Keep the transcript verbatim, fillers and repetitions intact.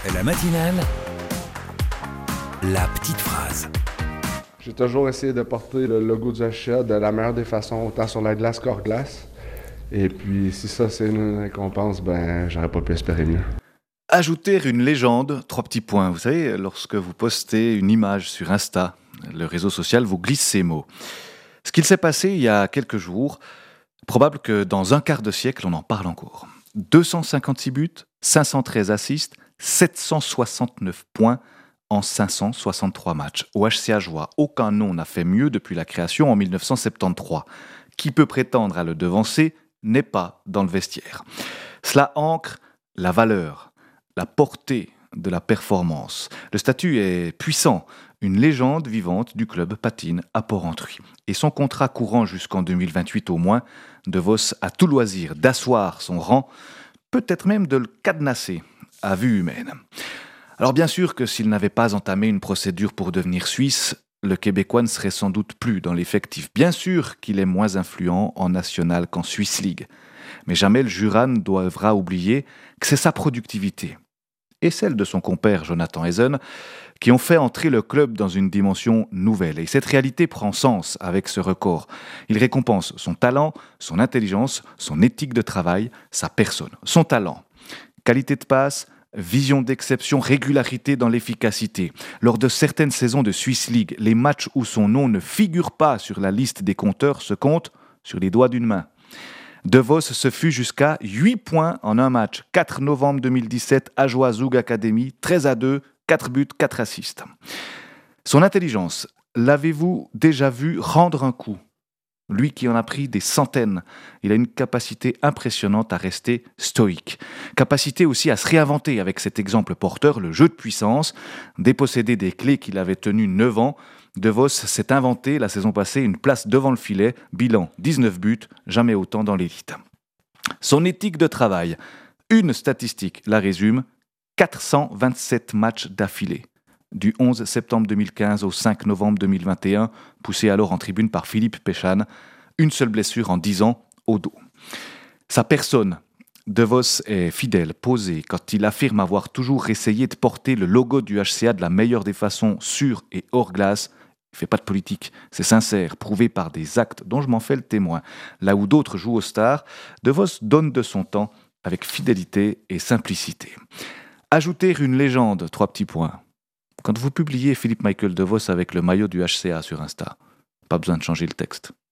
La matinale, la petite phrase. J'ai toujours essayé de porter le logo du H C A de la meilleure des façons, autant sur la glace qu'hors glace. Et puis, si ça, c'est une récompense, ben, j'aurais pas pu espérer mieux. Ajouter une légende, trois petits points. Vous savez, lorsque vous postez une image sur Insta, le réseau social vous glisse ces mots. Ce qu'il s'est passé il y a quelques jours, probable que dans un quart de siècle, on en parle encore. deux cent cinquante-six buts, cinq cent treize assists, sept cent soixante-neuf points en cinq cent soixante-trois matchs. Au H C A Joie, aucun nom n'a fait mieux depuis la création en dix-neuf cent soixante-treize. Qui peut prétendre à le devancer n'est pas dans le vestiaire. Cela ancre la valeur, la portée de la performance. Le statut est puissant. Une légende vivante du club patine à Porrentruy. Et son contrat courant jusqu'en deux mille vingt-huit au moins, De Vos a tout loisir d'asseoir son rang, peut-être même de le cadenasser à vue humaine. Alors bien sûr que s'il n'avait pas entamé une procédure pour devenir suisse, le Québécois ne serait sans doute plus dans l'effectif. Bien sûr qu'il est moins influent en national qu'en Swiss League. Mais jamais le Jura ne devra oublier que c'est sa productivité et celle de son compère Jonathan Eisen qui ont fait entrer le club dans une dimension nouvelle. Et cette réalité prend sens avec ce record. Il récompense son talent, son intelligence, son éthique de travail, sa personne. Son talent, qualité de passe, vision d'exception, régularité dans l'efficacité. Lors de certaines saisons de Swiss League, les matchs où son nom ne figure pas sur la liste des compteurs se comptent sur les doigts d'une main. De Vos se fut jusqu'à huit points en un match. quatre novembre deux mille dix-sept, Ajoie Zoug Academy, treize à deux, quatre buts, quatre assists. Son intelligence, l'avez-vous déjà vu rendre un coup ? Lui qui en a pris des centaines, il a une capacité impressionnante à rester stoïque. Capacité aussi à se réinventer avec cet exemple porteur, le jeu de puissance. Dépossédé des clés qu'il avait tenues neuf ans, De Vos s'est inventé la saison passée une place devant le filet, bilan dix-neuf buts, jamais autant dans l'élite. Son éthique de travail, une statistique la résume, quatre cent vingt-sept matchs d'affilée. Du onze septembre deux mille quinze au cinq novembre deux mille vingt et un, poussé alors en tribune par Philippe Péchane, une seule blessure en dix ans au dos. Sa personne, De Vos est fidèle, posé, quand il affirme avoir toujours essayé de porter le logo du H C A de la meilleure des façons, sur et hors glace. Il ne fait pas de politique, c'est sincère, prouvé par des actes dont je m'en fais le témoin. Là où d'autres jouent aux stars, De Vos donne de son temps avec fidélité et simplicité. Ajouter une légende, trois petits points. Quand vous publiez Philippe Michael De Vos avec le maillot du H C A sur Insta, pas besoin de changer le texte.